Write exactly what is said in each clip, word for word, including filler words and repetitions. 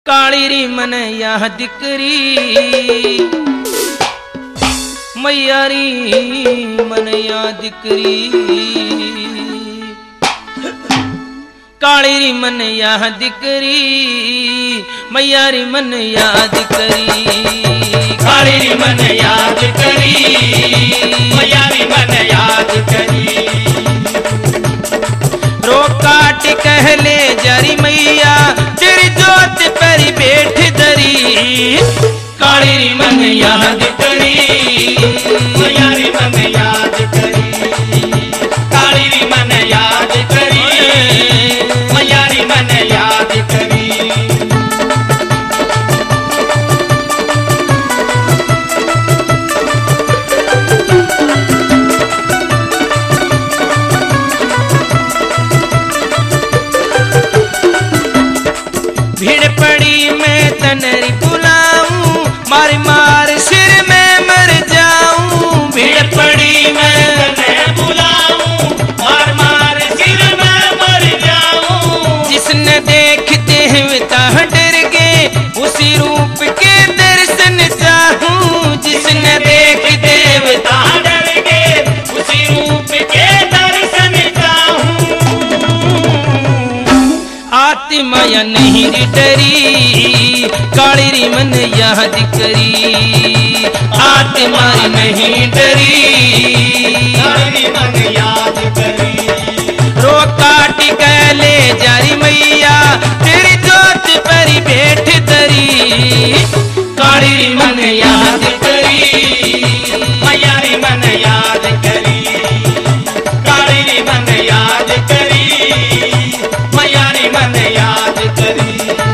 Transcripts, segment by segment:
काली री मन यह दिकरी मैया री मन या दिकरी काली री मन यह दिकरी मैया री मन याद करी काली री मन याद करी मैया री मन याद करी रोकाट कहले जरी मैया तेरी जोत पर बैठ दरी काली री मन याद करी मैया री मन याद करी काली री मन याद करी मैया री मन याद करी भीड़ पड़ी मैं तनरी बुलाऊं मार मार सिर में मर जाऊं भीड़ पड़ी मैं तने बुलाऊं मार मार सिर में मर जाऊं जिसने देखते हुए ताह डर गए उसी रूप के दर्शन चाहूं जिसने देखते हुए ताह डर गए उसी रूप के दर्शन चाहूं आत्मा या नहीं डरी काली री मन याद करी आत्मा नहीं डरी काली मन याद करी रोकाट कहले जारी मैया तेरी जोत पर बैठ दरी काली री मन याद करी मैया री मन याद करी काली री मन याद करी मैया री मन याद करी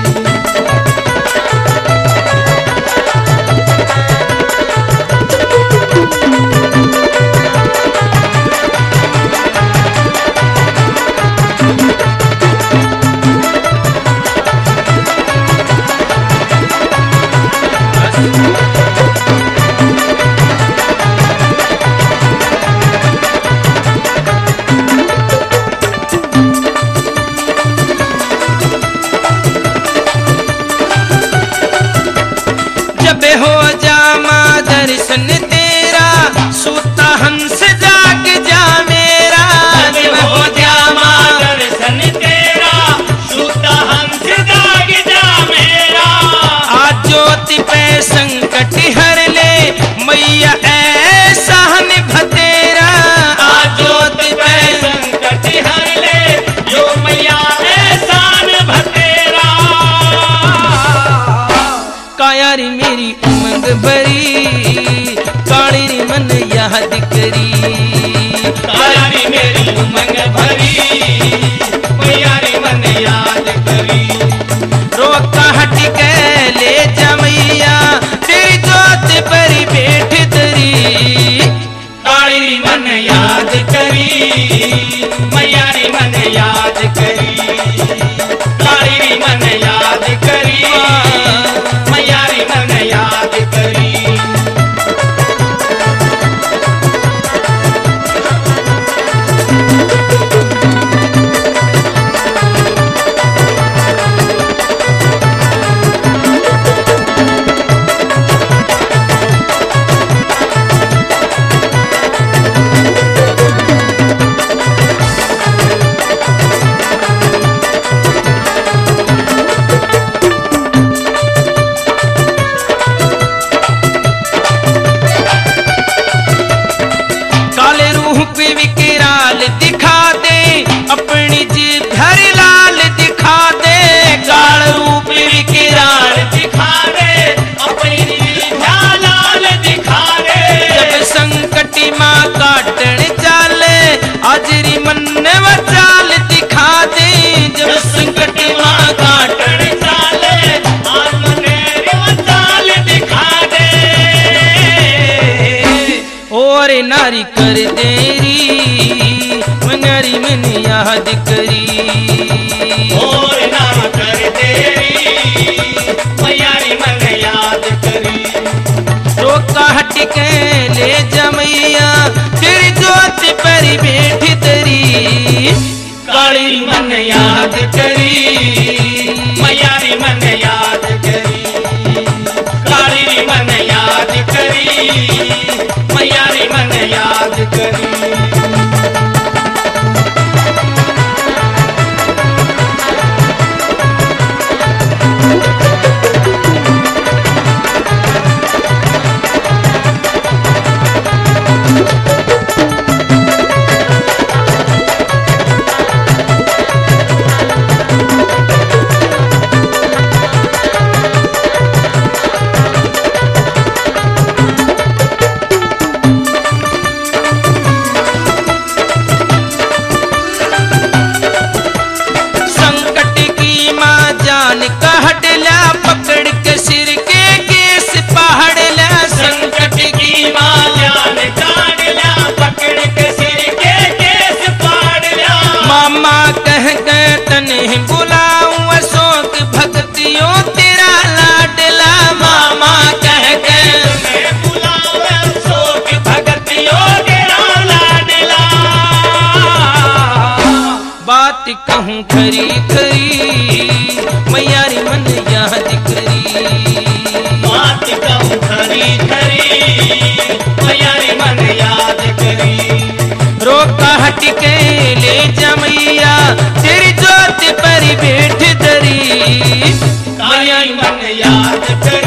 जब हो जामा दर्शन तेरा सूता हंस जाग जा मेरा जब हो जामा दर्शन तेरा सूता हंस जाग जा मेरा आज ज्योति पे संकट हर ले मैया ऐसा निभ तेरा आज ज्योति पे संकट हर ले जो मैया एहसान भतेरा काया री मेरी उमंग भरी काली री मन याद करी काली री मेरी उमंग भरी मैया री मन याद करी रोका हट के ले जा मैया तेरी जोत पर बैठ दरी काली री मन याद करी मैया री मन याद करी काली री मन याद करी मैया री मन याद करी काले रूह पे विकराल दिखा दे अपनी जीभ भर लाल दिखा दे काल रूप विकराल दिखा दे अपनी लाल दिखा दे जब संकट माँ काटन चाले हाजरी मन व चाल दिखा दे जब संकट माँ काटन काटन चाले आज मने रे चाल दिखा दे और नारी कर देरी मनरी मन याद करी और ना कर देरी मैया री मन याद करी रोका हट के ले जा मैया तेरी जोत पर बैठ दरी काली री मन याद करी मैया री मन याद याद करी। कहटला पकड़ के सिर के केस पहाड़ला संकट की माँ जान काटला पकड़ के सिर के केस पहाड़ला। मामा कह के तने बुलाऊं अशोक भक्तियों तेरा लाडला। मामा कह के तुम्हें बुलाओ अशोक भक्तियों तेरा लाडला। बात कहूँ खरी खरी मैयारी मन याद करी। बात कहूँ खरी खरी मैयारी मन याद करी। रोका हट के ले जमैया तेरी जोत पर बैठ दरी। मैयारी मन याद करी।